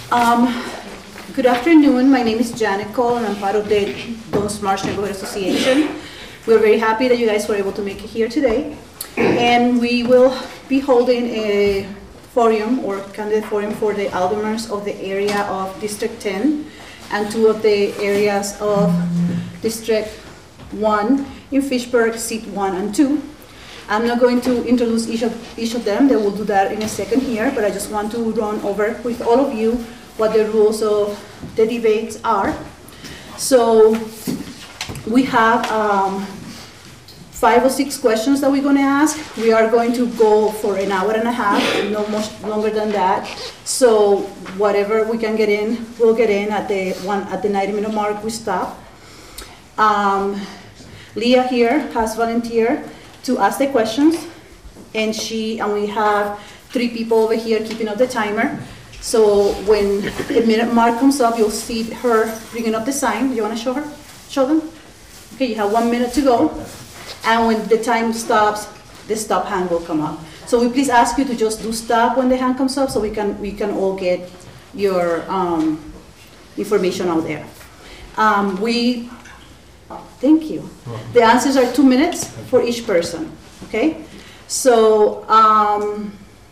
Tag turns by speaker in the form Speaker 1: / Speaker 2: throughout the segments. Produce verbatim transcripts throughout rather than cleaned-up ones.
Speaker 1: Um, good afternoon. My name is Janet Cole, and I'm part of the Dunn's Marsh Neighborhood Association. We're very happy that you guys were able to make it here today. And we will be holding a forum or candidate forum for the aldermans of the area of District ten and two of the areas of District one in Fitchburg, seat one and two. I'm not going to introduce each of, each of them. They will do that in a second here, but I just want to run over with all of you what the rules of the debates are. So we have um, five or six questions that we're going to ask. We are going to go for an hour and a half, no much longer than that. So whatever we can get in, we'll get in. At the one at the ninety minute mark, we stop. Um, Leah here has volunteered to ask the questions, and she and we have three people over here keeping up the timer. So when the minute mark comes up, you'll see her bringing up the sign. You want to show her? Show them? Okay, you have one minute to go. And when the time stops, the stop hand will come up. So we please ask you to just do stop when the hand comes up so we can, we can all get your um, information out there. Um, we, thank you. The answers are two minutes for each person, okay? So um,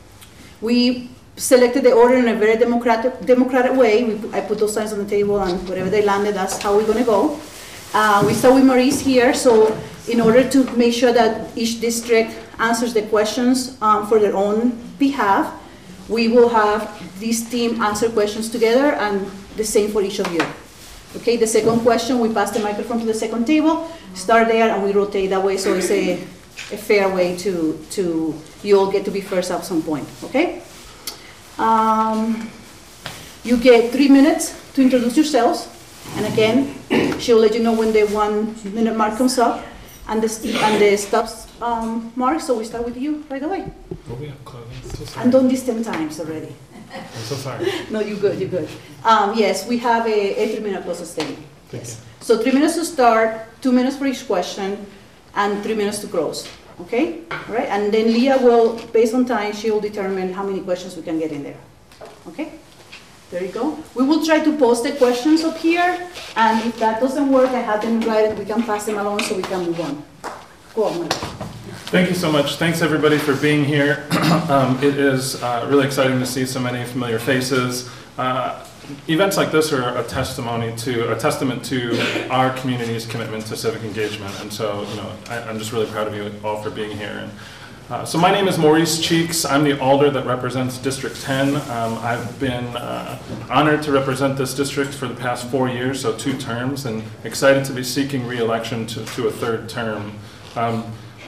Speaker 1: we selected the order in a very democratic, democratic way. We, I put those signs on the table, and wherever they landed, that's how we're gonna go. Uh, we start with Maurice here, so in order to make sure that each district answers the questions um, for their own behalf, we will have this team answer questions together, and the same for each of you. Okay, the second question, we pass the microphone to the second table, start there, and we rotate that way, so it's a, a fair way to, to, you all get to be first at some point, okay? Um, you get three minutes to introduce yourselves, and again, she'll let you know when the one minute mark comes up and the, and the stops um, mark, so we start with you right away.
Speaker 2: Oh, we have clothing. So sorry.
Speaker 1: And done this ten times already.
Speaker 2: I'm so sorry.
Speaker 1: No, you're good, you're good. Um, yes, we have a, a three minute closest statement.
Speaker 2: Thank
Speaker 1: Yes.
Speaker 2: you.
Speaker 1: So three minutes to start, two minutes for each question, and three minutes to close. Okay? All right? And then Leah will, based on time, she will determine how many questions we can get in there. Okay? There you go. We will try to post the questions up here, and if that doesn't work, I have them write, we can pass them along so we can move on. Go on, Mike.
Speaker 2: Thank you so much. Thanks everybody for being here. um, it is uh, really exciting to see so many familiar faces. Uh, events like this are a testimony to, a testament to our community's commitment to civic engagement. And so, you know, I, I'm just really proud of you all for being here. And, Uh, so my name is Maurice Cheeks. I'm the alder that represents District ten. Um, I've been uh, honored to represent this district for the past four years, so two terms, and excited to be seeking re-election to, to a third term. Um,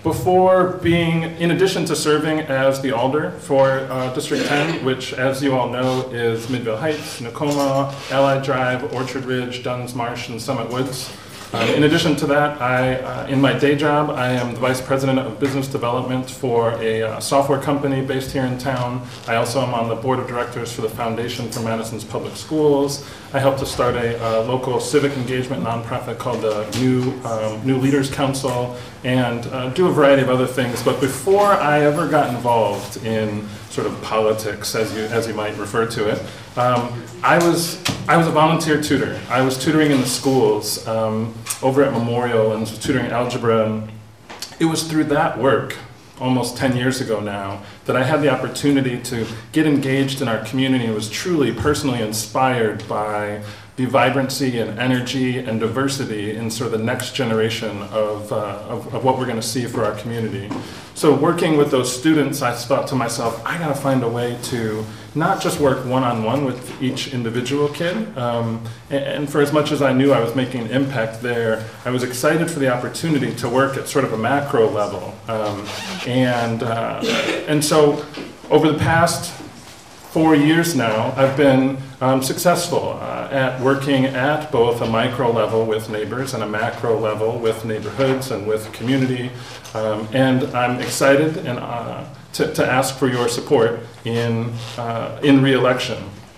Speaker 2: before being, in addition to serving as the alder for uh, District ten, which as you all know is Midvale Heights, Nakoma, Allied Drive, Orchard Ridge, Dunn's Marsh, and Summit Woods. Um, in addition to that, I, uh, in my day job, I am the Vice President of Business Development for a uh, software company based here in town. I also am on the Board of Directors for the Foundation for Madison's Public Schools. I helped to start a uh, local civic engagement nonprofit called the New, um, New Leaders Council, and uh, do a variety of other things. But before I ever got involved in sort of politics, as you, as you might refer to it, um, I was I was a volunteer tutor. I was tutoring in the schools um, over at Memorial and tutoring algebra. And it was through that work, almost ten years ago now, that I had the opportunity to get engaged in our community and was truly personally inspired by the vibrancy and energy and diversity in sort of the next generation of, uh, of, of what we're going to see for our community. So working with those students, I thought to myself, I got to find a way to not just work one-on-one with each individual kid. Um, and, and for as much as I knew I was making an impact there, I was excited for the opportunity to work at sort of a macro level. Um, and, uh, and so over the past four years now, I've been um, successful uh, at working at both a micro level with neighbors and a macro level with neighborhoods and with community. Um, and I'm excited and uh, to, to ask for your support in, uh, in re-election.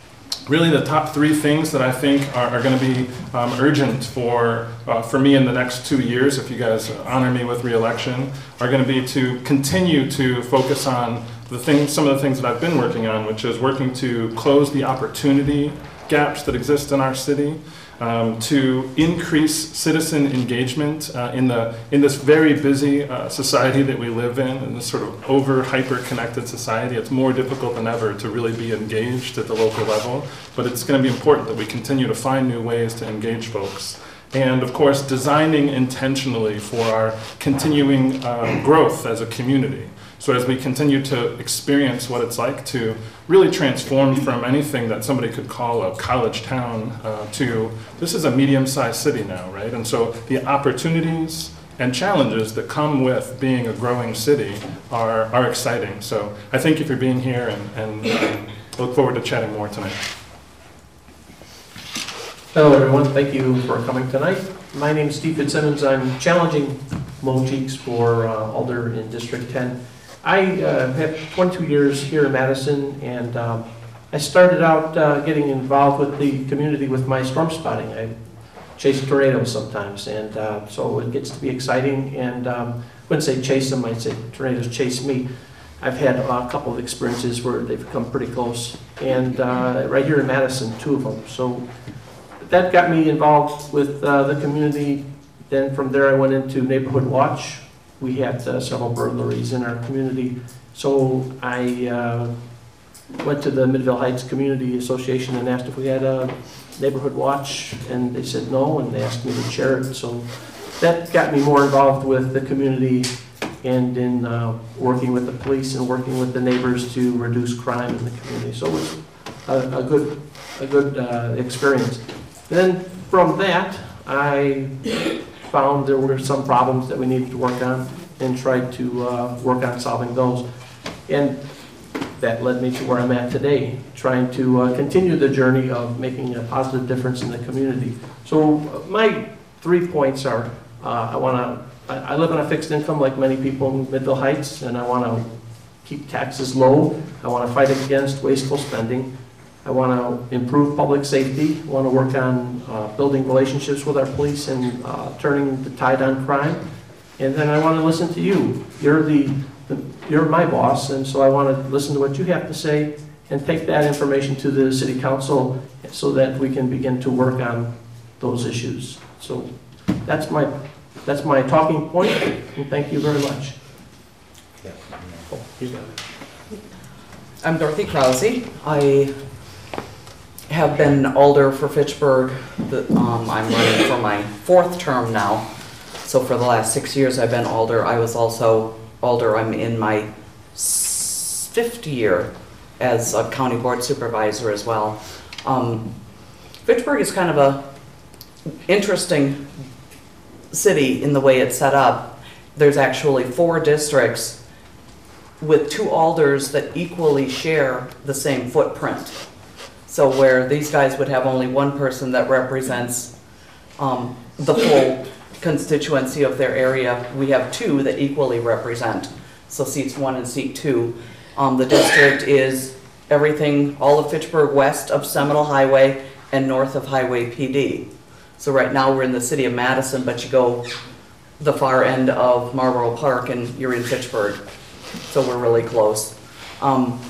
Speaker 2: really the top three things that I think are, are going to be um, urgent for, uh, for me in the next two years, if you guys honor me with re-election, are going to be to continue to focus on the things, some of the things that I've been working on, which is working to close the opportunity gaps that exist in our city, um, to increase citizen engagement uh, in the in this very busy uh, society that we live in, in this sort of over hyper connected society. It's more difficult than ever to really be engaged at the local level, but it's going to be important that we continue to find new ways to engage folks. And of course, designing intentionally for our continuing uh, growth as a community. So as we continue to experience what it's like to really transform from anything that somebody could call a college town uh, to, this is a medium-sized city now, right? And so the opportunities and challenges that come with being a growing city are, are exciting. So I thank you for being here, and, and um, look forward to chatting more tonight.
Speaker 3: Hello everyone, thank you for coming tonight. My name is Steve Fitzsimmons. I'm challenging Mo Cheeks for uh, Alder in District ten. I uh, have twenty-two years here in Madison, and um, I started out uh, getting involved with the community with my storm spotting. I chase tornadoes sometimes, and uh, so it gets to be exciting, and um, I wouldn't say chase them, I'd say tornadoes chase me. I've had a couple of experiences where they've come pretty close, and uh, right here in Madison, two of them. So that got me involved with uh, the community. Then from there I went into Neighborhood Watch. We had uh, several burglaries in our community. So I uh, went to the Midvale Heights Community Association and asked if we had a Neighborhood Watch, and they said no, and they asked me to chair it. So that got me more involved with the community and in uh, working with the police and working with the neighbors to reduce crime in the community. So it was a, a good, a good uh, experience. Then from that, I found there were some problems that we needed to work on and tried to uh, work on solving those. And that led me to where I'm at today, trying to uh, continue the journey of making a positive difference in the community. So my three points are, uh, I want to, I, I live on a fixed income like many people in Midvale Heights, and I want to keep taxes low. I want to fight against wasteful spending. I want to improve public safety. I want to work on uh, building relationships with our police and uh, turning the tide on crime. And then I want to listen to you. You're the, the you're my boss, and so I want to listen to what you have to say and take that information to the city council so that we can begin to work on those issues. So that's my that's my talking point, and thank you very much. Oh, you got it.
Speaker 4: I'm Dorothy Krause. I have been Alder for Fitchburg. The, um, I'm running for my fourth term now. So for the last six years I've been Alder. I was also Alder. I'm in my fifth year as a county board supervisor as well. Um, Fitchburg is kind of a interesting city in the way it's set up. There's actually four districts with two alders that equally share the same footprint. So where these guys would have only one person that represents um, the full constituency of their area, we have two that equally represent. So seats one and seat two. Um, the district is everything, all of Fitchburg west of Seminole Highway and north of Highway P D. So right now we're in the city of Madison, but you go the far end of Marlboro Park and you're in Fitchburg. So we're really close. Um,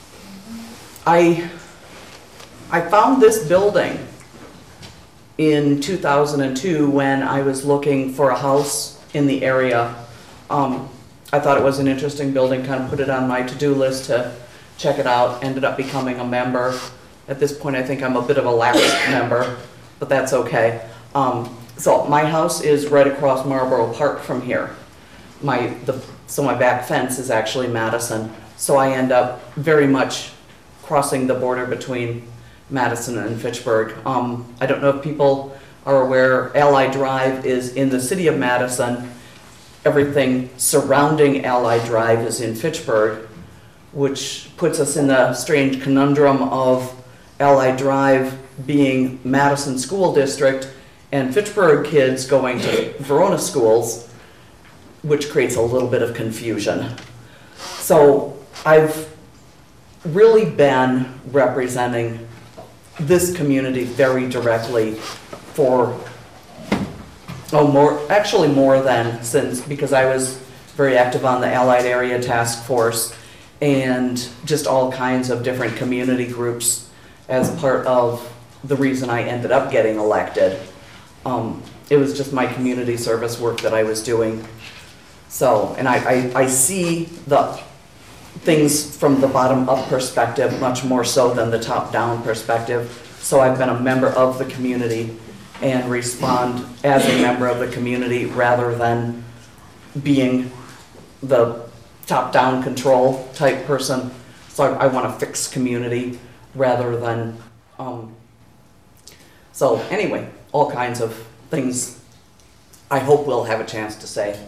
Speaker 4: I I found this building in two thousand two when I was looking for a house in the area. Um, I thought it was an interesting building, kind of put it on my to-do list to check it out, ended up becoming a member. At this point I think I'm a bit of a lapsed member, but that's okay. Um, so my house is right across Marlboro Park from here. My, the, so my back fence is actually Madison, so I end up very much crossing the border between Madison and Fitchburg. Um, I don't know if people are aware, Allied Drive is in the city of Madison. Everything surrounding Allied Drive is in Fitchburg, which puts us in the strange conundrum of Allied Drive being Madison School District and Fitchburg kids going to Verona schools, which creates a little bit of confusion. So I've really been representing this community very directly for, oh, more, actually more than since, because I was very active on the Allied Area Task Force and just all kinds of different community groups as part of the reason I ended up getting elected. Um, it was just my community service work that I was doing. So, and I, I, I see the things from the bottom up perspective much more so than the top down perspective. So I've been a member of the community and respond as a member of the community rather than being the top down control type person. So I, I want to fix community rather than, um, so anyway, all kinds of things I hope we'll have a chance to say.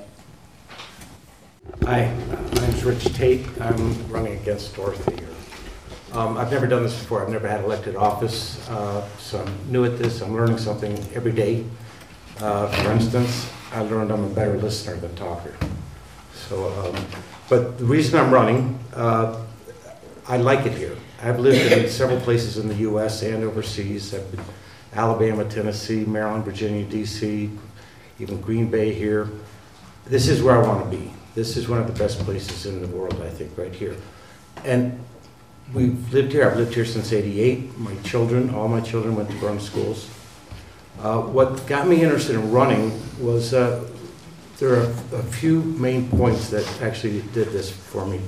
Speaker 5: Hi, my name's Rich Tate. I'm running against Dorothy here. Um, I've never done this before. I've never had elected office, uh, so I'm new at this. I'm learning something every day. Uh, for instance, I learned I'm a better listener than talker. So, um, but the reason I'm running, uh, I like it here. I've lived in several places in the U S and overseas. I've been Alabama, Tennessee, Maryland, Virginia, D C, even Green Bay here. This is where I want to be. This is one of the best places in the world, I think, right here. And we've lived here. I've lived here since eighty-eight. My children, all my children went to Burnham schools. Uh, what got me interested in running was uh, there are a few main points that actually did this for me.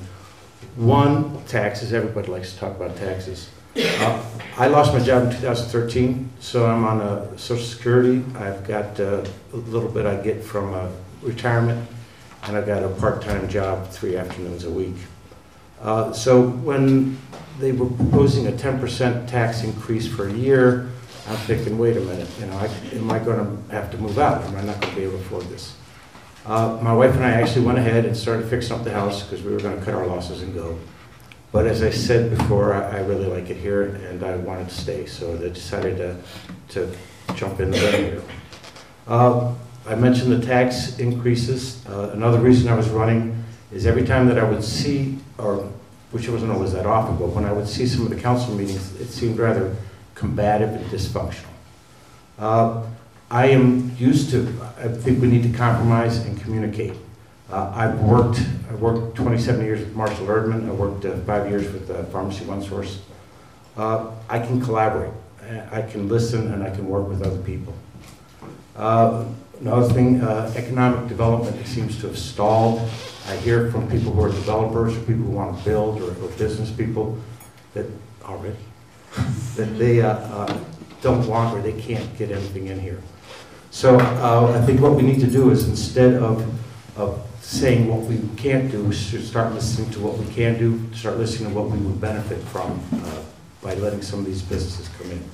Speaker 5: One, taxes. Everybody likes to talk about taxes. Uh, I lost my job in two thousand thirteen, so I'm on uh, Social Security. I've got uh, a little bit I get from uh, retirement, and I've got a part-time job, three afternoons a week. Uh, so when they were proposing a ten percent tax increase for a year, I'm thinking, wait a minute, you know, I, am I going to have to move out? Am I not going to be able to afford this? Uh, my wife and I actually went ahead and started fixing up the house because we were going to cut our losses and go. But as I said before, I, I really like it here and I wanted to stay, so I decided to, to jump in the ring here. Uh, I mentioned the tax increases. Uh, another reason I was running is every time that I would see, or which wasn't always that often, but when I would see some of the council meetings, it seemed rather combative and dysfunctional. Uh, I am used to, I think we need to compromise and communicate. Uh, I've worked, I worked twenty-seven years with Marshall Erdman. I worked uh, five years with uh, Pharmacy One Source. Uh, I can collaborate. I can listen and I can work with other people. Uh, another thing, uh, economic development, it seems to have stalled. I hear from people who are developers or people who want to build or, or business people that already, that they uh, uh, don't want or they can't get anything in here. So uh, I think what we need to do is instead of, of saying what we can't do, we should start listening to what we can do, start listening to what we would benefit from uh, by letting some of these businesses come in.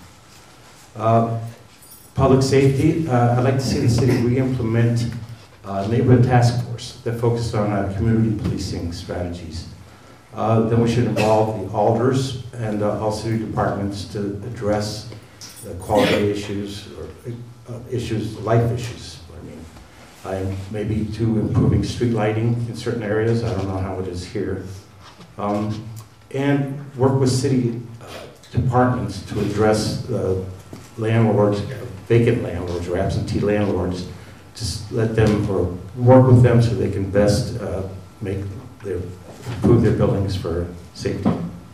Speaker 5: Uh, public safety, uh, I'd like to see the city re-implement uh, neighborhood task force that focuses on uh, community policing strategies. Uh, then we should involve the alders and uh, all city departments to address the quality issues or uh, issues, life issues. I mean, I, maybe to improving street lighting in certain areas. I don't know how it is here. Um, and work with city uh, departments to address uh, landlords, vacant landlords or absentee landlords. Just let them or work with them so they can best uh, make their improve their buildings for safety.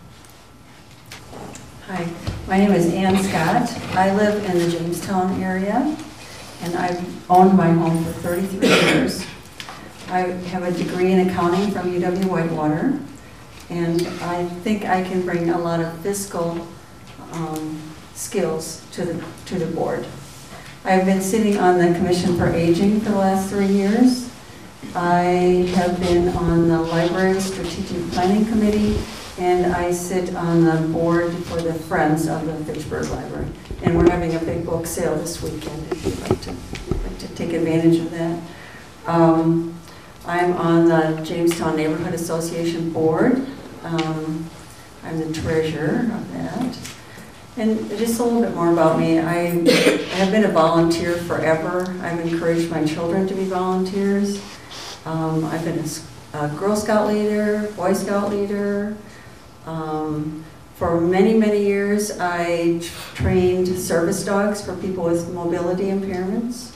Speaker 6: Hi, my name is Ann Scott. I live in the Jamestown area, and I've owned my home for thirty-three years. I have a degree in accounting from U W Whitewater, and I think I can bring a lot of fiscal um, skills to the to the board. I've been sitting on the Commission for Aging for the last three years. I have been on the Library Strategic Planning Committee, and I sit on the board for the Friends of the Fitchburg Library. And we're having a big book sale this weekend if you'd like to, like to take advantage of that. Um, I'm on the Jamestown Neighborhood Association board. Um, I'm the treasurer of that. And just a little bit more about me. I have been a volunteer forever. I've encouraged my children to be volunteers. Um, I've been a, a Girl Scout leader, Boy Scout leader, um, For many, many years, I trained service dogs for people with mobility impairments.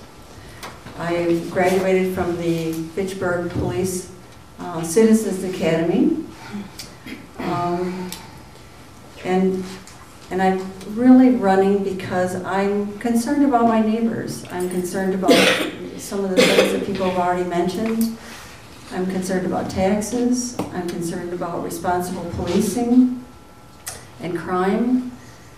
Speaker 6: I graduated from the Fitchburg Police uh, Citizens Academy. Um, and, and I'm really running because I'm concerned about my neighbors. I'm concerned about some of the things that people have already mentioned. I'm concerned about taxes. I'm concerned about responsible policing and crime.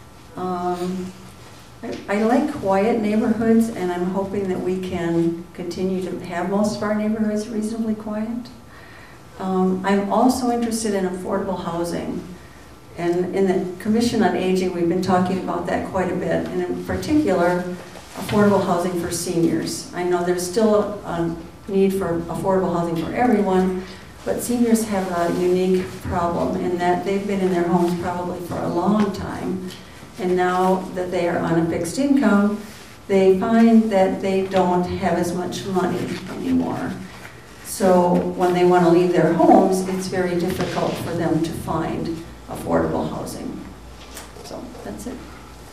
Speaker 6: Um, I, I like quiet neighborhoods, and I'm hoping that we can continue to have most of our neighborhoods reasonably quiet. Um, I'm also interested in affordable housing. And in the Commission on Aging, we've been talking about that quite a bit, and in particular, affordable housing for seniors. I know there's still a need for affordable housing for everyone, but seniors have a unique problem in that they've been in their homes probably for a long time, and now that they are on a fixed income, they find that they don't have as much money anymore. So when they want to leave their homes, it's very difficult for them to find affordable housing. So that's it.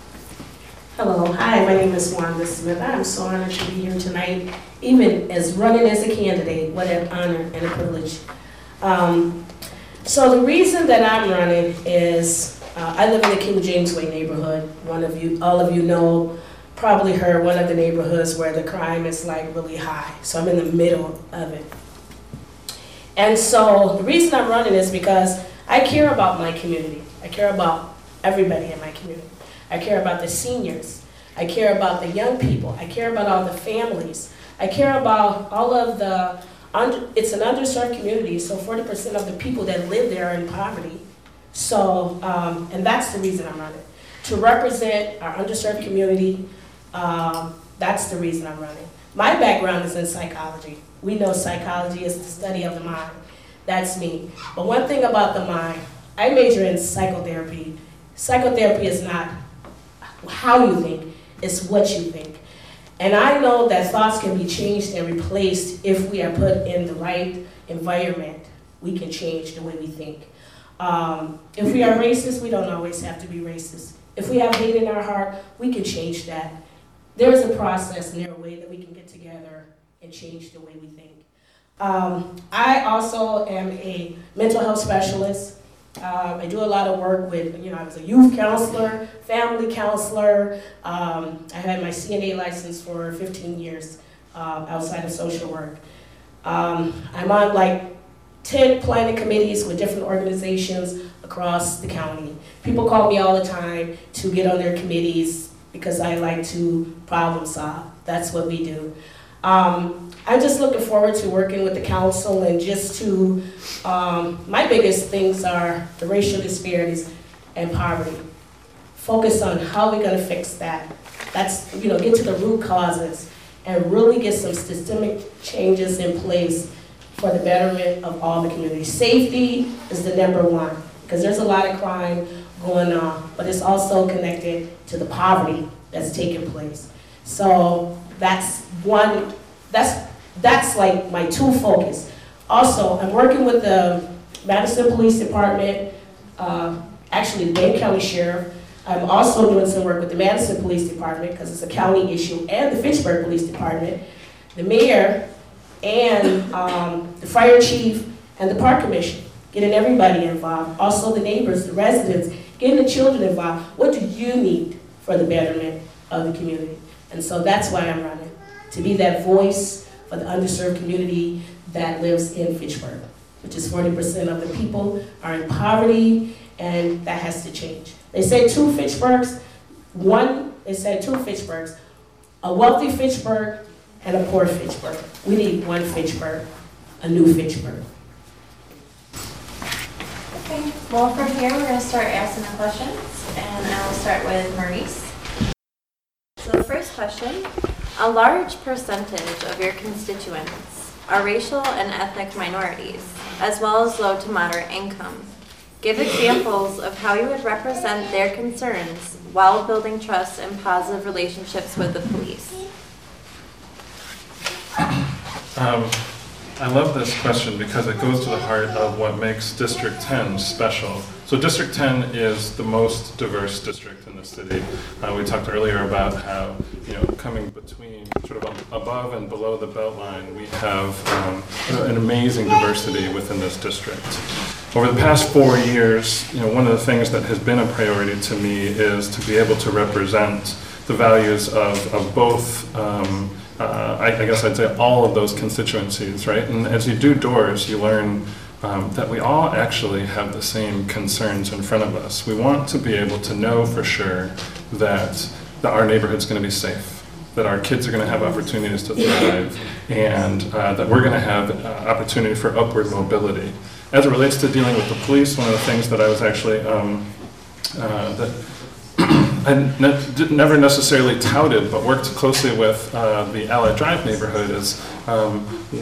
Speaker 7: Hello, hi, my name is Wanda Smith. I'm so honored to be here tonight, even as running as a candidate. What an honor and a privilege. Um, so the reason that I'm running is uh, I live in the King James Way neighborhood. One of you, all of you know, probably heard one of the neighborhoods where the crime is like really high. So I'm in the middle of it. And so the reason I'm running is because I care about my community. I care about everybody in my community. I care about the seniors. I care about the young people. I care about all the families. I care about all of the, under, it's an underserved community, so forty percent of the people that live there are in poverty. So, um, and that's the reason I'm running. To represent our underserved community, um, that's the reason I'm running. My background is in psychology. We know psychology is the study of the mind. That's me. But one thing about the mind, I major in psychotherapy. Psychotherapy is not how you think, it's what you think. And I know that thoughts can be changed and replaced if we are put in the right environment. We can change the way we think. Um, if we are racist, we don't always have to be racist. If we have hate in our heart, we can change that. There is a process and there a way that we can get together and change the way we think. Um, I also am a mental health specialist. Um, I do a lot of work with, you know, I was a youth counselor, family counselor. Um, I had my C N A license for fifteen years uh, outside of social work. Um, I'm on like ten planning committees with different organizations across the county. People call me all the time to get on their committees because I like to problem solve. That's what we do. Um, I'm just looking forward to working with the council and just to, um, my biggest things are the racial disparities and poverty. Focus on how we're gonna fix that. That's, you know, get to the root causes and really get some systemic changes in place for the betterment of all the community. Safety is the number one, because there's a lot of crime going on, but it's also connected to the poverty that's taking place. So that's one, that's, that's like my two focus. Also, I'm working with the Madison Police Department, uh, actually the Dane County Sheriff. I'm also doing some work with the Madison Police Department because it's a county issue, and the Fitchburg Police Department, the mayor, and um, the fire chief, and the park commission, getting everybody involved. Also the neighbors, the residents, getting the children involved. What do you need for the betterment of the community? And so that's why I'm running, to be that voice for the underserved community that lives in Fitchburg, which is forty percent of the people are in poverty, and that has to change. They say two Fitchburgs, one, they said two Fitchburgs, a wealthy Fitchburg and a poor Fitchburg. We need one Fitchburg, a new Fitchburg.
Speaker 8: Okay, well from here we're going to start asking the questions, and I will start with Maurice. So the first question, a large percentage of your constituents are racial and ethnic minorities, as well as low to moderate income. Give examples of how you would represent their concerns while building trust and positive relationships with the police.
Speaker 2: Um, I love this question because it goes to the heart of what makes District ten special. So District ten is the most diverse district in the city. Uh, we talked earlier about how, you know, coming between sort of above and below the Beltline, we have um, an amazing diversity within this district. Over the past four years, you know, one of the things that has been a priority to me is to be able to represent the values of, of both um, Uh, I, I guess I'd say all of those constituencies, right? And as you do doors, you learn um, that we all actually have the same concerns in front of us. We want to be able to know for sure that, that our neighborhood's going to be safe, that our kids are going to have opportunities to thrive, and uh, that we're going to have uh, opportunity for upward mobility. As it relates to dealing with the police, one of the things that I was actually um, uh, that I ne never necessarily touted, but worked closely with uh, the Allied Drive neighborhood is um,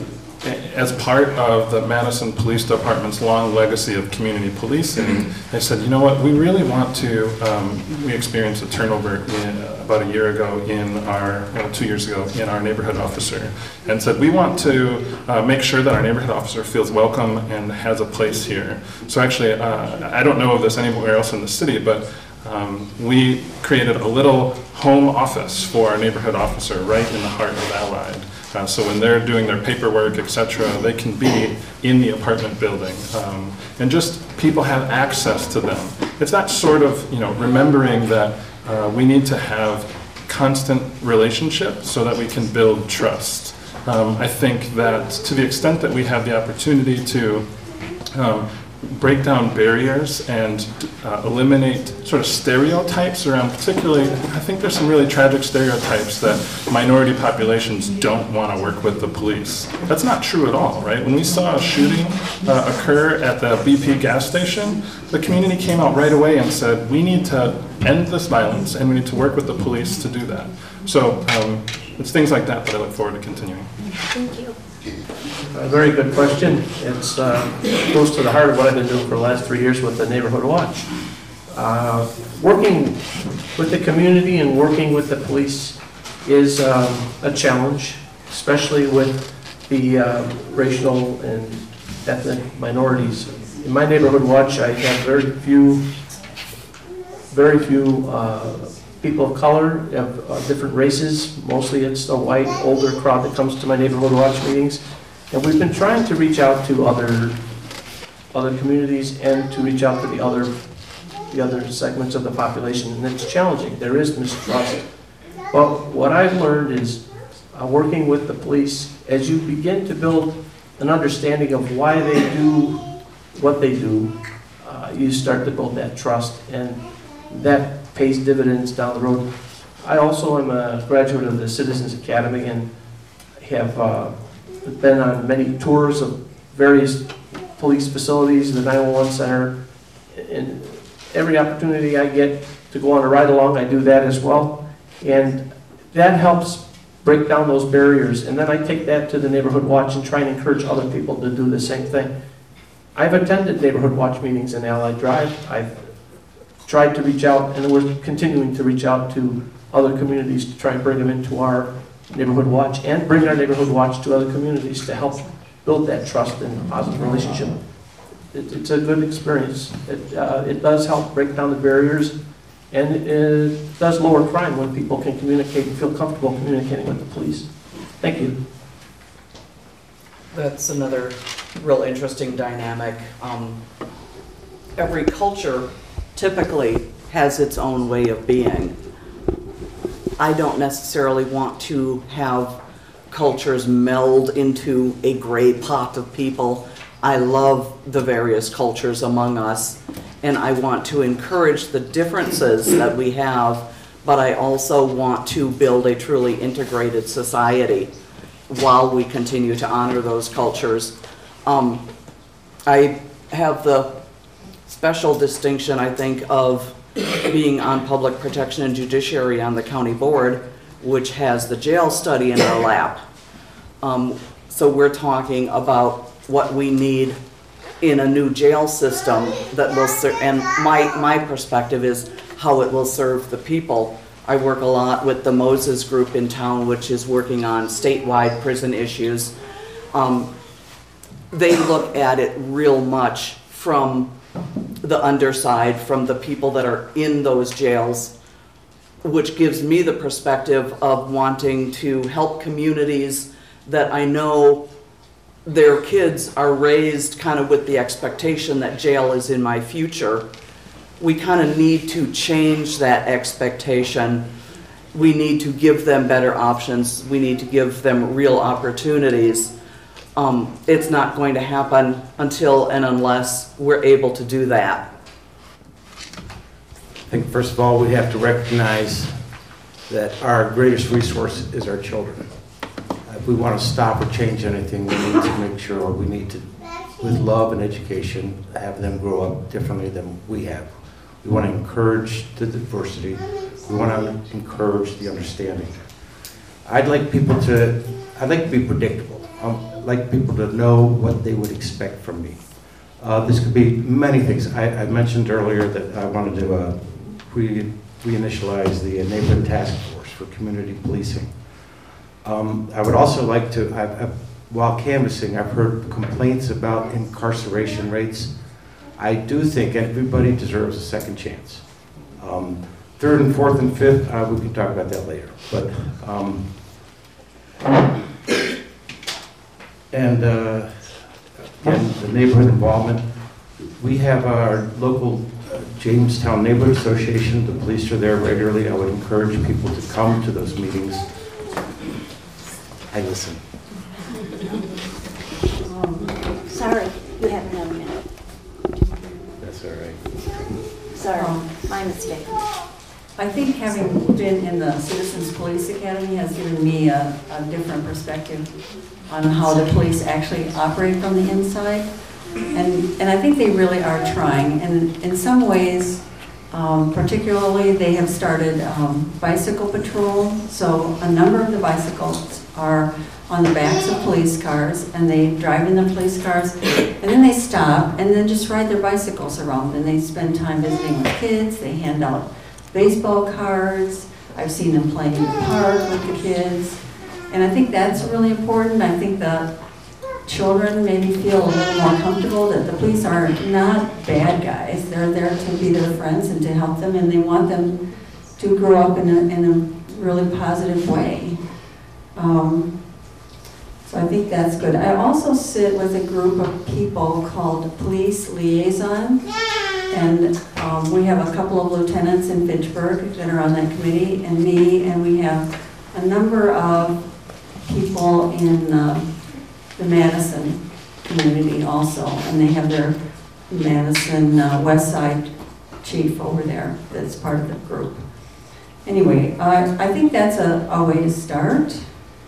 Speaker 2: as part of the Madison Police Department's long legacy of community policing. They said, you know what, we really want to, um, we experienced a turnover in, uh, about a year ago in our, well, two years ago in our neighborhood officer, and said we want to uh, make sure that our neighborhood officer feels welcome and has a place here. So actually, uh, I don't know of this anywhere else in the city, but Um, we created a little home office for our neighborhood officer right in the heart of Allied. Uh, so when they're doing their paperwork, et cetera, they can be in the apartment building. Um, and just people have access to them. It's that sort of, you know, remembering that uh, we need to have constant relationship so that we can build trust. Um, I think that to the extent that we have the opportunity to um, break down barriers and uh, eliminate sort of stereotypes around, particularly, I think there's some really tragic stereotypes that minority populations don't want to work with the police. That's not true at all, right? When we saw a shooting uh, occur at the B P gas station, the community came out right away and said, we need to end this violence and we need to work with the police to do that. So um, it's things like that that I look forward to continuing.
Speaker 8: Thank you.
Speaker 3: A very good question. It's uh, close to the heart of what I've been doing for the last three years with the Neighborhood Watch. Uh, working with the community and working with the police is um, a challenge, especially with the uh, racial and ethnic minorities. In my Neighborhood Watch, I have very few, very few uh, people of color, of uh, different races. Mostly it's a white, older crowd that comes to my Neighborhood Watch meetings. And we've been trying to reach out to other other communities and to reach out to the other the other segments of the population, and it's challenging. There is mistrust. But what I've learned is uh, working with the police, as you begin to build an understanding of why they do what they do, uh, you start to build that trust, and that pays dividends down the road. I also am a graduate of the Citizens Academy and have uh, been on many tours of various police facilities, the nine one one center, and every opportunity I get to go on a ride along, I do that as well. And that helps break down those barriers. And then I take that to the Neighborhood Watch and try and encourage other people to do the same thing. I've attended Neighborhood Watch meetings in Allied Drive. I've tried to reach out, and we're continuing to reach out to other communities to try and bring them into our Neighborhood Watch and bring our Neighborhood Watch to other communities to help build that trust and positive relationship. It, it's a good experience. It, uh, it does help break down the barriers, and it, it does lower crime when people can communicate and feel comfortable communicating with the police. Thank you.
Speaker 4: That's another real interesting dynamic. Um, every culture typically has its own way of being. I don't necessarily want to have cultures meld into a gray pot of people. I love the various cultures among us, and I want to encourage the differences that we have, but I also want to build a truly integrated society while we continue to honor those cultures. Um, I have the special distinction, I think, of being on public protection and judiciary on the county board, which has the jail study in our lap. Um, so we're talking about what we need in a new jail system that will serve, and my, my perspective is how it will serve the people. I work a lot with the Moses group in town, which is working on statewide prison issues. Um, they look at it real much from the underside, from the people that are in those jails, which gives me the perspective of wanting to help communities that I know their kids are raised kind of with the expectation that jail is in my future. We kind of need to change that expectation. We need to give them better options. We need to give them real opportunities. Um, it's not going to happen until and unless we're able to do that.
Speaker 5: I think first of all, we have to recognize that our greatest resource is our children. If we want to stop or change anything, we need to make sure we need to, with love and education, have them grow up differently than we have. We want to encourage the diversity. We want to encourage the understanding. I'd like people to, I'd like to be predictable. I'd like people to know what they would expect from me. Uh, this could be many things. I, I mentioned earlier that I wanted to uh, re reinitialize the neighborhood task force for community policing. Um, I would also like to, I've, I've, while canvassing, I've heard complaints about incarceration rates. I do think everybody deserves a second chance. Um, third and fourth and fifth, uh, we can talk about that later. But um, and uh, and the neighborhood involvement. We have our local uh, Jamestown Neighborhood Association. The police are there regularly. I would encourage people to come to those meetings. I listen.
Speaker 9: Um, sorry, you have another minute.
Speaker 5: That's all right.
Speaker 9: Sorry,
Speaker 6: Um,
Speaker 9: my mistake.
Speaker 6: I think having been in the Citizens Police Academy has given me a, a different perspective on how the police actually operate from the inside. And, and I think they really are trying. And in some ways, um, particularly, they have started um, bicycle patrol. So a number of the bicycles are on the backs of police cars, and they drive in the police cars, and then they stop and then just ride their bicycles around. And they spend time visiting with kids. They hand out baseball cards. I've seen them playing in the park with the kids. And I think that's really important. I think the children maybe feel a little more comfortable that the police are not bad guys. They're there to be their friends and to help them, and they want them to grow up in a, in a really positive way. Um, so I think that's good. I also sit with a group of people called Police Liaison. And um, we have a couple of lieutenants in Fitchburg that are on that committee, and me, and we have a number of people in uh, the Madison community also, and they have their Madison uh, West Side chief over there that's part of the group. Anyway, uh, I think that's a, a way to start.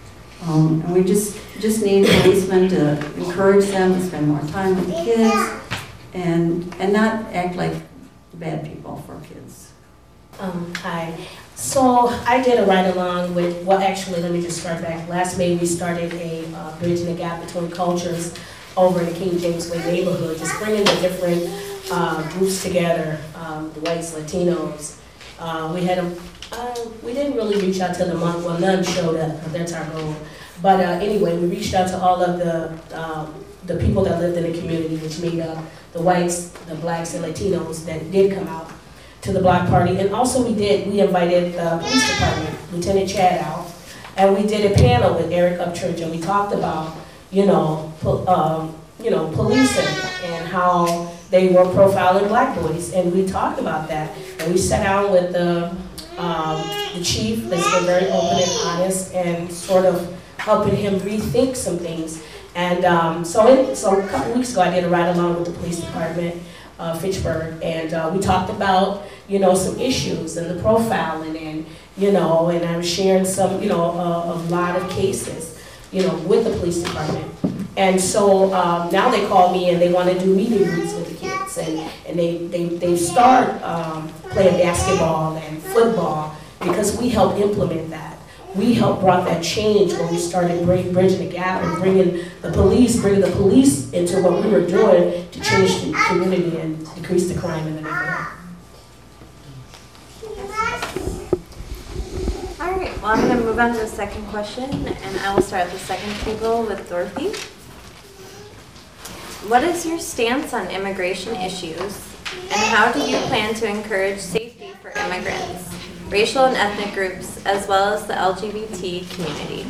Speaker 6: Um, and we just, just need policemen to encourage them to spend more time with the kids and, and not act like bad people for kids.
Speaker 7: Um, hi. So I did a ride-along with, well, actually, let me just start back. Last May, we started a uh, Bridging the Gap Between Cultures over in the King James Way neighborhood, just bringing the different uh, groups together, um, the whites, Latinos. Uh, we had a, uh, we didn't really reach out to the month, well, none showed up, that's our goal. But uh, anyway, we reached out to all of the, um, the people that lived in the community, which made up the whites, the blacks, and Latinos that did come out to the block party. And also we did, we invited the police department, Lieutenant Chad out, and we did a panel with Eric Upchurch, and we talked about, you know, po um, you know, policing and how they were profiling black boys, and we talked about that. And we sat down with the, um, the chief that's been very open and honest and sort of helping him rethink some things. And um, so, it, so a couple weeks ago I did a ride along with the police department, Uh, Fitchburg, and uh, we talked about, you know, some issues and the profiling, and, you know, and I'm sharing some, you know, uh, a lot of cases, you know, with the police department. And so um, now they call me and they want to do meeting groups with the kids, and, and they, they, they start um, playing basketball and football because we help implement that. We helped brought that change when we started bring, bridging the gap and bringing the police, bringing the police into what we were doing to change the community and decrease the crime in the neighborhood.
Speaker 8: All right, well, I'm going to move on to the second question, and I will start at the second table with Dorothy. what is your stance on immigration issues, and how do you plan to encourage safety for immigrants, racial and ethnic groups, as well as the L G B T community?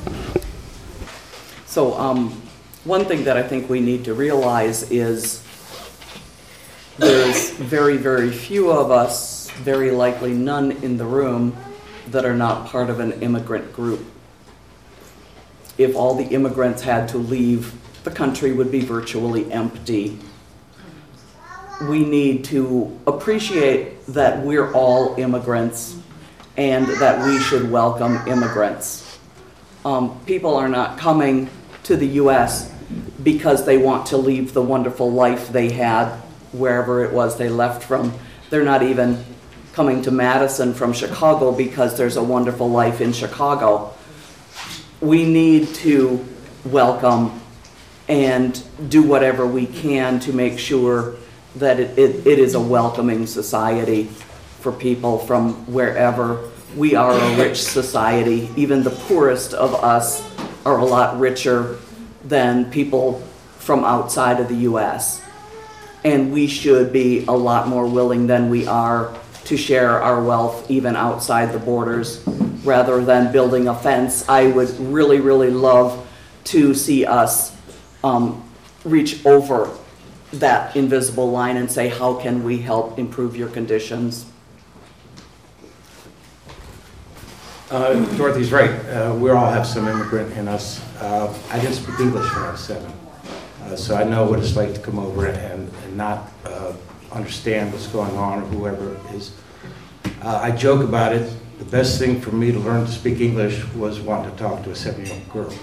Speaker 4: So um, one thing that I think we need to realize is there's very, very few of us, very likely none in the room, that are not part of an immigrant group. If all the immigrants had to leave, the country would be virtually empty. We need to appreciate that we're all immigrants and that we should welcome immigrants. Um, people are not coming to the U S because they want to leave the wonderful life they had wherever it was they left from. They're not even coming to Madison from Chicago because there's a wonderful life in Chicago. We need to welcome and do whatever we can to make sure that it, it, it is a welcoming society for people from wherever. We are a rich society. Even the poorest of us are a lot richer than people from outside of the U S And we should be a lot more willing than we are to share our wealth even outside the borders rather than building a fence. I would really, really love to see us um, reach over that invisible line and say, how can we help improve your conditions?
Speaker 5: Uh, Dorothy's right. Uh, we all have some immigrant in us. Uh, I didn't speak English when I was seven, uh, so I know what it's like to come over and, and not uh, understand what's going on or whoever it is. Uh, I joke about it. The best thing for me to learn to speak English was wanting to talk to a seven-year-old girl.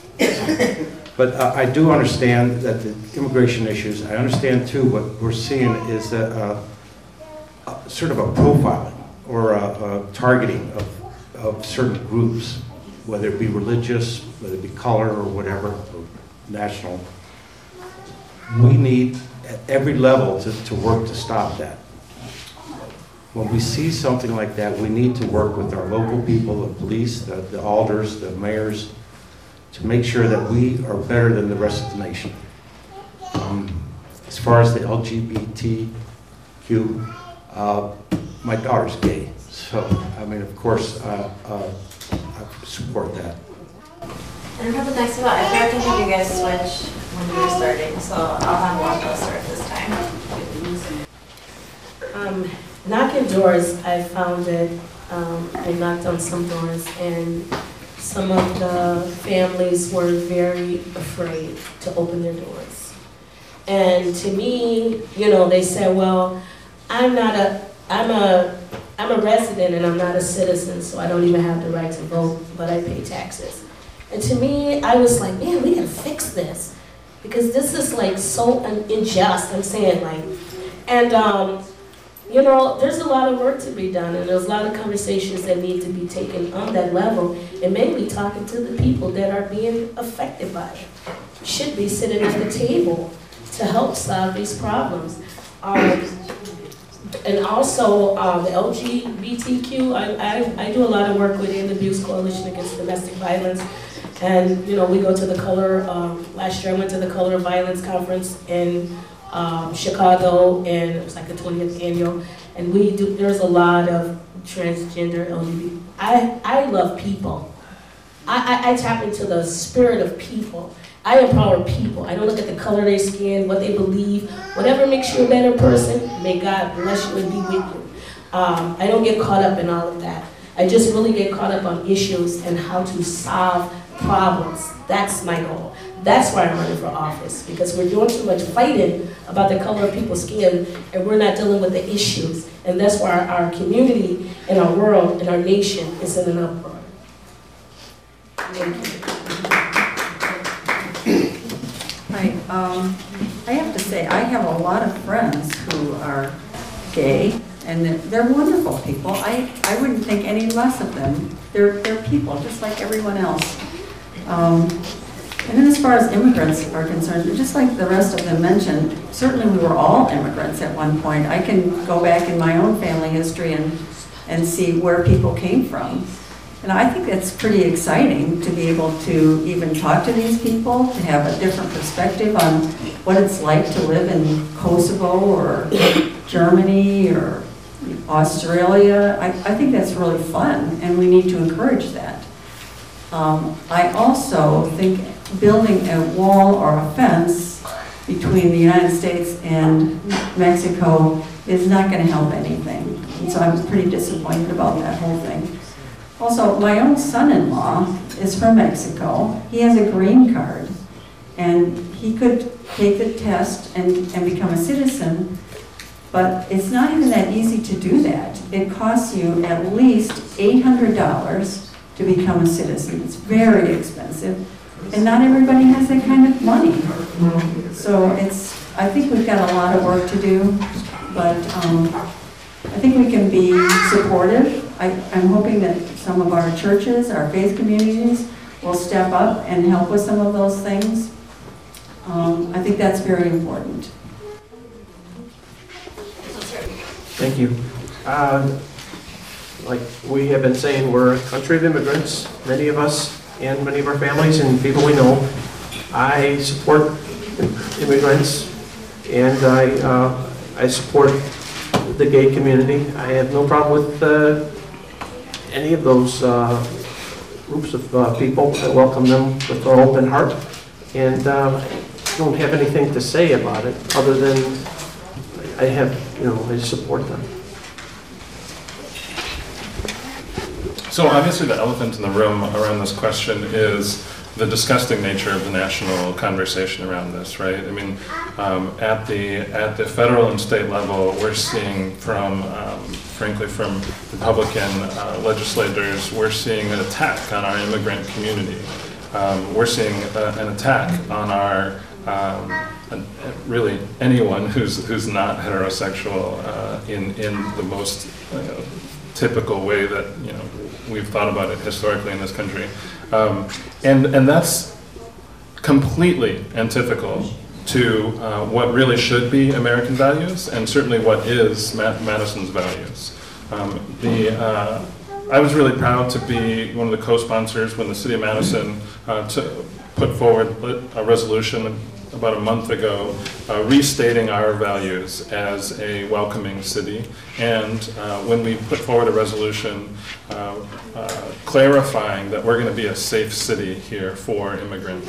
Speaker 5: But uh, I do understand that the immigration issues, I understand too what we're seeing is that, uh, uh, sort of a profiling or a, a targeting of of certain groups, whether it be religious, whether it be color or whatever, or national. We need at every level to, to work to stop that. When we see something like that, we need to work with our local people, the police, the, the alders, the mayors, to make sure that we are better than the rest of the nation. Um, as far as the L G B T Q, uh, my daughter's gay. So, I mean, of course, uh, uh, I support that.
Speaker 8: And for the next one, I forgot to have you guys switch when we were starting, so I'll have Wanda start this time.
Speaker 7: Um, knocking doors, I found that um, I knocked on some doors, and some of the families were very afraid to open their doors. And to me, you know, they said, well, I'm not a, I'm a, I'm a resident and I'm not a citizen, so I don't even have the right to vote, but I pay taxes. And to me, I was like, man, we can fix this. Because this is like so unjust, I'm saying like. And, um, you know, there's a lot of work to be done, and there's a lot of conversations that need to be taken on that level, and maybe talking to the people that are being affected by it. Should be sitting at the table to help solve these problems. Um, And also, uh, the L G B T Q, I, I, I do a lot of work with the End Abuse Coalition Against Domestic Violence. And, you know, we go to the Color, um, last year I went to the Color of Violence Conference in um, Chicago, and it was like the twentieth annual. And we do, there's a lot of transgender L G B T. I, I love people. I, I, I tap into the spirit of people. I empower people. I don't look at the color of their skin, what they believe. Whatever makes you a better person, may God bless you and be with you. Um, I don't get caught up in all of that. I just really get caught up on issues and how to solve problems. That's my goal. That's why I'm running for office, because we're doing too much fighting about the color of people's skin, and we're not dealing with the issues. And that's why our, our community and our world and our nation is in an uproar. Thank you.
Speaker 6: Hi, um, I have to say, I have a lot of friends who are gay, and they're, they're wonderful people. I, I wouldn't think any less of them. They're, they're people, just like everyone else. Um, and then as far as immigrants are concerned, just like the rest of them mentioned, certainly we were all immigrants at one point. I can go back in my own family history and, and see where people came from. And I think that's pretty exciting to be able to even talk to these people, to have a different perspective on what it's like to live in Kosovo or Germany or Australia. I, I think that's really fun, and we need to encourage that. Um, I also think building a wall or a fence between the United States and Mexico is not going to help anything. And so I was pretty disappointed about that whole thing. Also, my own son-in-law is from Mexico. He has a green card, and he could take the test and, and become a citizen, but it's not even that easy to do that. It costs you at least eight hundred dollars to become a citizen. It's very expensive, and not everybody has that kind of money. So it's, I think we've got a lot of work to do, but um, I think we can be supportive. I, I'm hoping that some of our churches, our faith communities, will step up and help with some of those things. Um, I think that's very important.
Speaker 3: Thank you. Uh, like we have been saying, we're a country of immigrants, many of us, and many of our families and people we know. I support immigrants, and I, uh, I support the gay community. I have no problem with uh, any of those uh, groups of uh, people. I welcome them with an open heart, and uh, I don't have anything to say about it other than I have, you know, I support them.
Speaker 2: So obviously the elephant in the room around this question is the disgusting nature of the national conversation around this, right? I mean, um, at the at the federal and state level, we're seeing from, um, frankly, from Republican uh, legislators, we're seeing an attack on our immigrant community. Um, we're seeing uh, an attack on our, um, an, really anyone who's who's not heterosexual uh, in in the most uh, typical way that, you know, we've thought about it historically in this country. Um, and, and that's completely antithetical to uh, what really should be American values, and certainly what is Ma- Madison's values. Um, the, uh, I was really proud to be one of the co-sponsors when the City of Madison uh, to put forward a resolution about a month ago uh, restating our values as a welcoming city, and uh, when we put forward a resolution uh, uh, clarifying that we're going to be a safe city here for immigrants.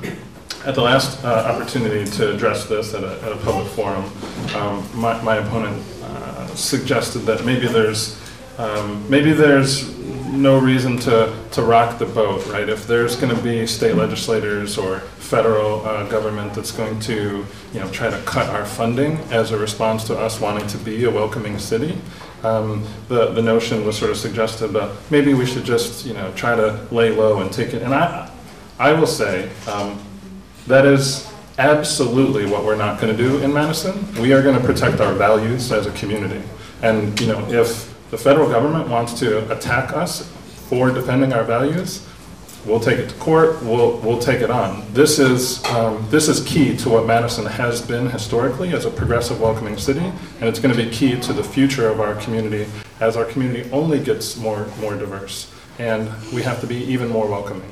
Speaker 2: At the last uh, opportunity to address this at a, at a public forum, um, my, my opponent uh, suggested that maybe there's um, maybe there's no reason to, to rock the boat, right? If there's going to be state legislators or federal uh, government that's going to, you know, try to cut our funding as a response to us wanting to be a welcoming city, um, the the notion was sort of suggested that maybe we should just, you know, try to lay low and take it. And I I will say um, that is absolutely what we're not going to do in Madison. We are going to protect our values as a community, and you know, if the federal government wants to attack us for defending our values, we'll take it to court, we'll, we'll take it on. This is, um, this is key to what Madison has been historically as a progressive, welcoming city, and it's going to be key to the future of our community as our community only gets more, more diverse. And we have to be even more welcoming.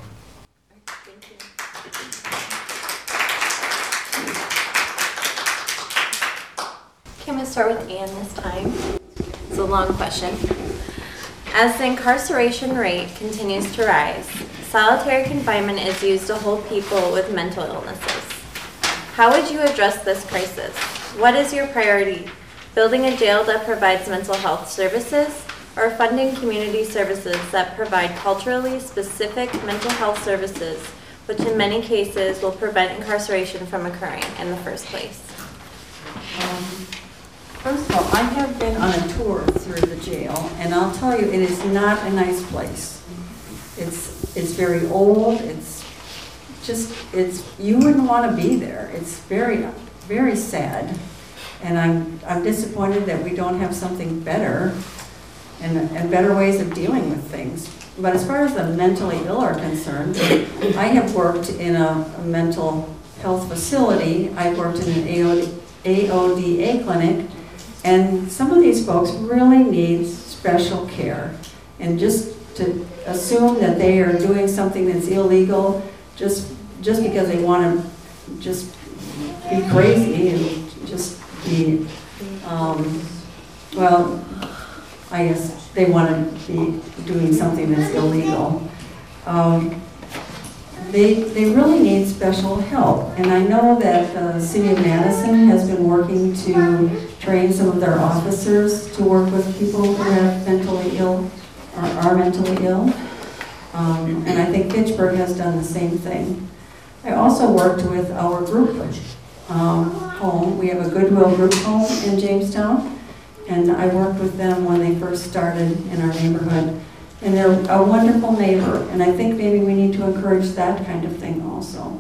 Speaker 8: Can we start with Anne this time? It's a long question. As the incarceration rate continues to rise, solitary confinement is used to hold people with mental illnesses. How would you address this crisis? What is your priority? Building a jail that provides mental health services, or funding community services that provide culturally specific mental health services, which in many cases will prevent incarceration from occurring in the first place?
Speaker 6: Um, First of all, I have been on a tour through the jail, and I'll tell you, it is not a nice place. It's it's very old. It's just it's you wouldn't want to be there. It's very very sad, and I'm I'm disappointed that we don't have something better and and better ways of dealing with things. But as far as the mentally ill are concerned, I have worked in a, a mental health facility. I've worked in an A O D A clinic. And some of these folks really need special care. And just to assume that they are doing something that's illegal just, just because they want to just be crazy and just be, um, well, I guess they want to be doing something that's illegal. Um, They, they really need special help, and I know that the City of Madison has been working to train some of their officers to work with people who have mentally ill, or are mentally ill, um, and I think Fitchburg has done the same thing. I also worked with our group um, home. We have a Goodwill group home in Jamestown, and I worked with them when they first started in our neighborhood. And they're a wonderful neighbor, and I think maybe we need to encourage that kind of thing also.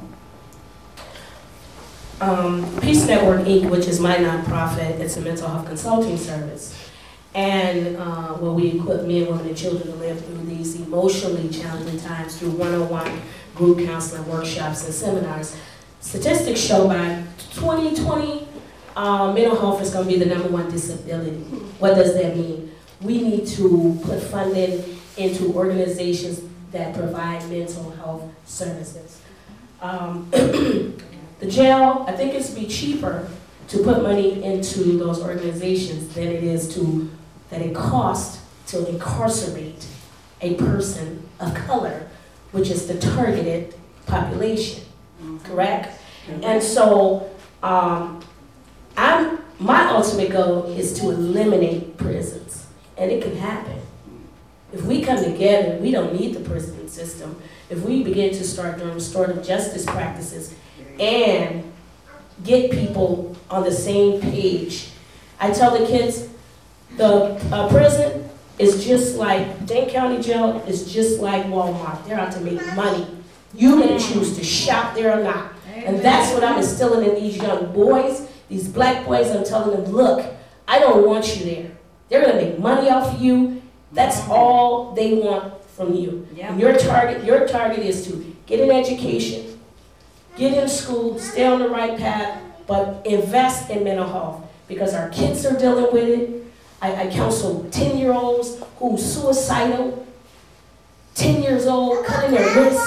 Speaker 7: Um, Peace Network Incorporated, which is my nonprofit, it's a mental health consulting service. And uh, where we equip men, women, and children to live through these emotionally challenging times through one-on-one group counseling, workshops, and seminars. Statistics show by twenty twenty, uh, mental health is going to be the number one disability. What does that mean? We need to put funding into organizations that provide mental health services. Um, the jail, I think it's be cheaper to put money into those organizations than it is to, that it costs to incarcerate a person of color, which is the targeted population, correct? And so, um, I'm, my ultimate goal is to eliminate prisons, and it can happen. If we come together, we don't need the prison system. If we begin to start doing restorative justice practices and get people on the same page. I tell the kids, the uh, prison is just like, Dane County Jail is just like Walmart. They're out to make money. You're gonna choose to shop there or not. And that's what I'm instilling in these young boys, these black boys. I'm telling them, look, I don't want you there. They're gonna make money off of you. That's all they want from you. Yeah. And your target, your target is to get an education, get in school, stay on the right path, but invest in mental health because our kids are dealing with it. I, I counsel ten-year-olds who's suicidal, ten years old, cutting their wrists,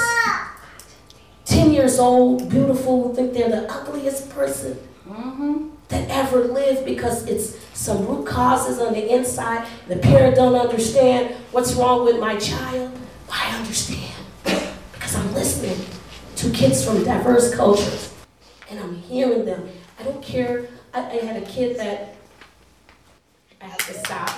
Speaker 7: ten years old, beautiful, think they're the ugliest person mm-hmm. that ever lived because it's some root causes on the inside. The parent don't understand what's wrong with my child. I understand because I'm listening to kids from diverse cultures and I'm hearing them. I don't care. I, I had a kid that I have to stop.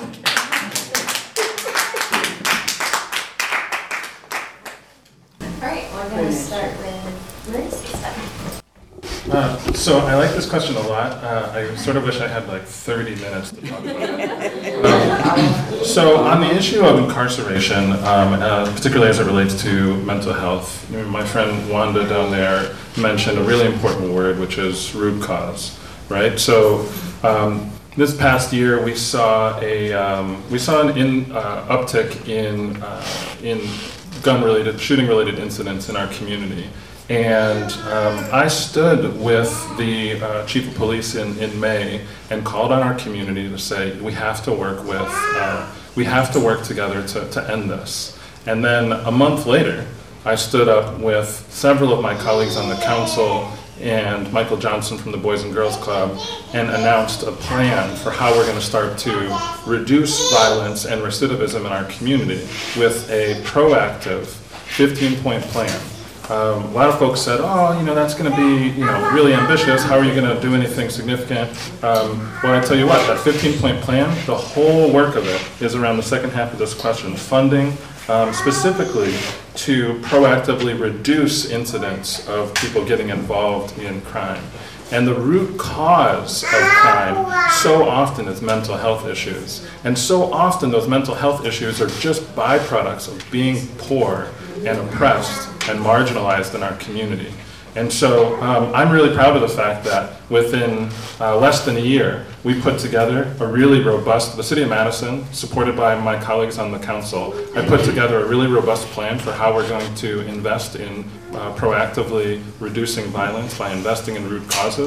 Speaker 8: All right, we're going to start with Maurice.
Speaker 2: Uh, so I like this question a lot. Uh, I sort of wish I had like thirty minutes to talk about it. Um, so on the issue of incarceration, um, uh, particularly as it relates to mental health, you know, my friend Wanda down there mentioned a really important word, which is root cause, right? So um, this past year we saw a um, we saw an in, uh, uptick in uh, in gun-related, shooting-related incidents in our community. And um, I stood with the uh, chief of police in, in May and called on our community to say we have to work with, uh, we have to work together to, to end this. And then a month later, I stood up with several of my colleagues on the council and Michael Johnson from the Boys and Girls Club and announced a plan for how we're going to start to reduce violence and recidivism in our community with a proactive fifteen-point plan. Um, a lot of folks said, oh, you know, that's going to be, you know, really ambitious. How are you going to do anything significant? Um, well, I tell you what, that fifteen-point plan, the whole work of it is around the second half of this question, funding um, specifically to proactively reduce incidents of people getting involved in crime. And the root cause of crime so often is mental health issues. And so often those mental health issues are just byproducts of being poor and oppressed and marginalized in our community. And so um, I'm really proud of the fact that within uh, less than a year, we put together a really robust, the City of Madison, supported by my colleagues on the council, I put together a really robust plan for how we're going to invest in uh, proactively reducing violence by investing in root causes.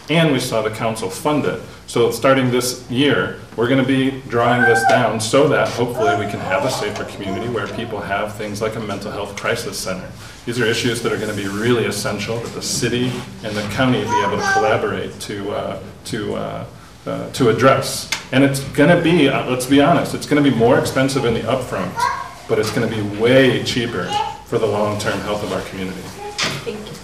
Speaker 2: and we saw the council fund it. So starting this year, we're going to be drawing this down so that hopefully we can have a safer community where people have things like a mental health crisis center. These are issues that are going to be really essential that the city and the county be able to collaborate to uh, to uh, uh, to address. And it's going to be, uh, let's be honest, it's going to be more expensive in the upfront, but it's going to be way cheaper for the long-term health of our community.
Speaker 8: Thank you.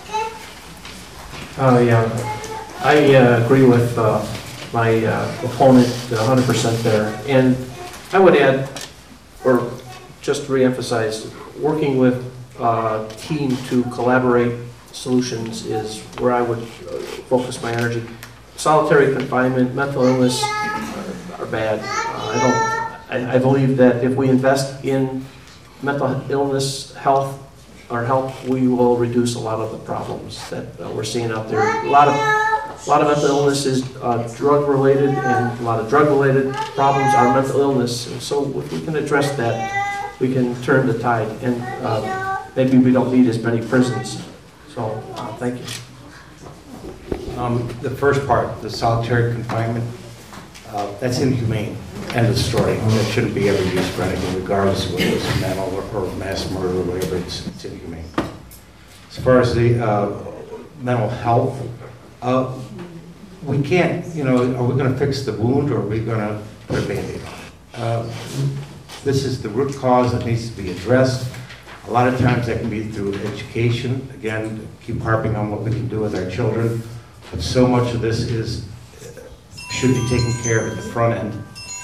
Speaker 3: Uh, yeah, I uh, agree with uh, my uh, opponent one hundred percent there. And I would add, or just reemphasize, working with a team to collaborate solutions is where I would uh, focus my energy. Solitary confinement, mental illness are, are bad. Uh, I don't. I, I believe that if we invest in mental illness health or help, we will reduce a lot of the problems that uh, we're seeing out there. A lot of, a lot of mental illness is uh, drug-related, and a lot of drug-related problems are mental illness. And so if we can address that, we can turn the tide, and uh, maybe we don't need as many prisons. So, uh, thank you.
Speaker 5: Um, the first part, the solitary confinement, uh, that's inhumane. End of story. That shouldn't be ever used for anything, regardless of whether it's mental or, or mass murder or whatever. It's, it's inhumane. As far as the uh, mental health, uh, we can't, you know, are we going to fix the wound, or are we going to put a Band-Aid on it? Uh, this is the root cause that needs to be addressed. A lot of times that can be through education. Again, keep harping on what we can do with our children. But so much of this is should be taken care of at the front end.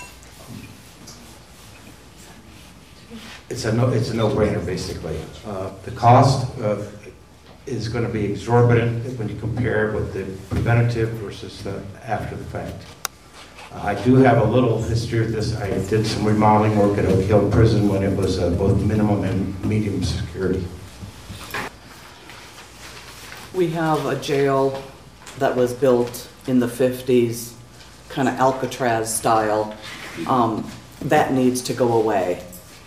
Speaker 5: It's a no, it's a no-brainer, basically. Uh, the cost uh, is going to be exorbitant when you compare with the preventative versus the after the fact. Uh, I do have a little history of this. I did some remodeling work at Oak Hill Prison when it was uh, both minimum and medium security.
Speaker 4: We have a jail that was built in the fifties, kind of Alcatraz style. Um, that needs to go away.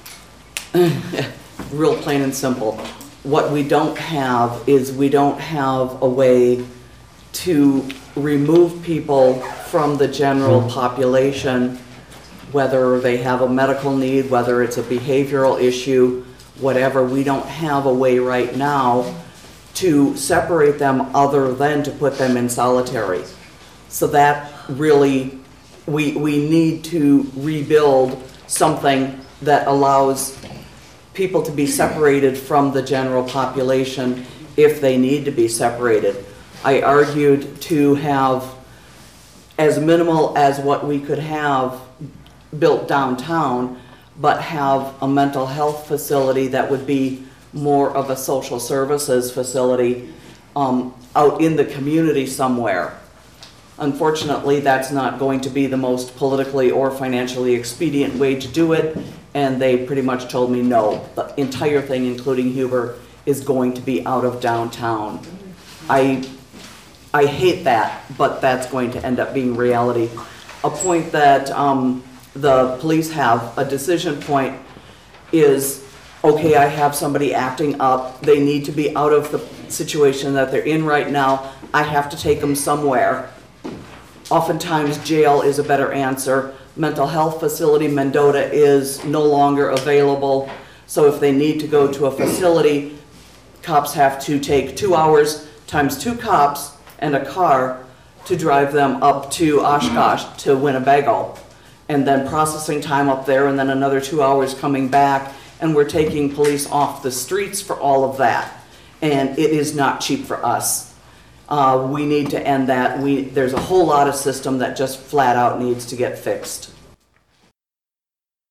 Speaker 4: Real plain and simple. What we don't have is we don't have a way to remove people from the general population, whether they have a medical need, whether it's a behavioral issue, whatever. We don't have a way right now to separate them other than to put them in solitary. So that really, we, we need to rebuild something that allows people to be separated from the general population if they need to be separated. I argued to have as minimal as what we could have built downtown, but have a mental health facility that would be more of a social services facility um, out in the community somewhere. Unfortunately, that's not going to be the most politically or financially expedient way to do it, and they pretty much told me no. The entire thing, including Huber, is going to be out of downtown. I, I hate that, but that's going to end up being reality. A point that um, the police have, a decision point, is okay, I have somebody acting up, they need to be out of the situation that they're in right now, I have to take them somewhere. Oftentimes jail is a better answer. Mental health facility, Mendota, is no longer available, so if they need to go to a facility, cops have to take two hours times two cops and a car to drive them up to Oshkosh to Winnebago, and then processing time up there, and then another two hours coming back, and we're taking police off the streets for all of that, and it is not cheap for us. Uh, we need to end that. We, there's a whole lot of system that just flat out needs to get fixed.